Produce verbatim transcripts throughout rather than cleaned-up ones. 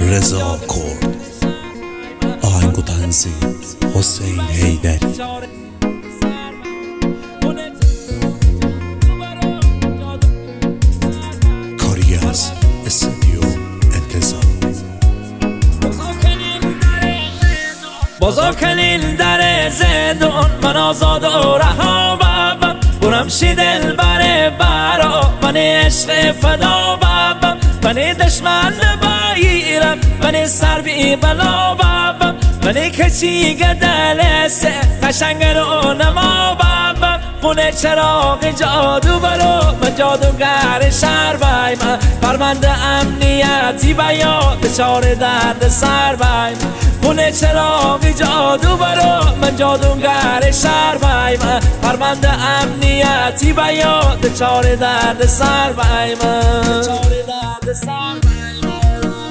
رضا کرد. آهنگ و تنظیم حسین حیدری. کاری از استودیو انتظار. بازا کنین در زندان، من آزاد و رها بابم. برم شی دل بره برا من عشق فدا بابم. من دشمن بایرم من سر بی بلا بابم. من کچی گدل سه قشنگ رو نما بابم. خونه چراغ جادو برو من جادوگر شهر بای من. پرونده امنیتی بیا دچار درد سر بای من. خونه چراغ جادو برو من جادوگر شهر بای من. پرونده امنیتی بیا دچار درد سر بای من. دچار درد سر بای من.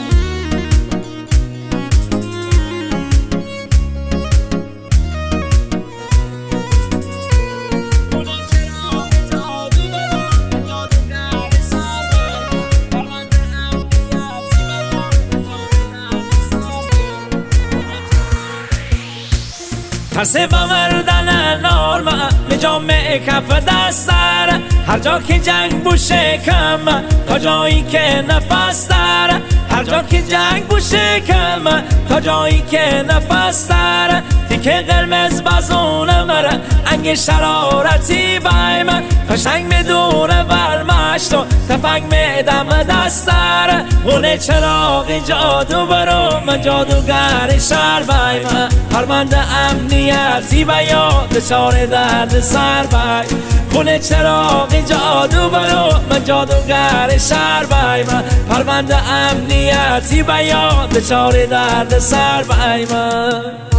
ترس بمردن نارم نجامه کف دستر. هر جا که جنگ بوشه کم تا جایی که نفس در. هر جا که جنگ بوشه کم تا جایی که نفس در. تیکه قرمز بازونه مره انگ شرارتی بای من. قشنگ میدونه برمشت و تفنگ میدم دستر. خونه چراغ جادو برو من جادوگر شهر بای من. پرونده امنیتی بیا دچار درد سر بای. خونه چراغ جادو برو من جادوگر شهر بای من. پرونده امنیتی بیا دچار درد سر بای من.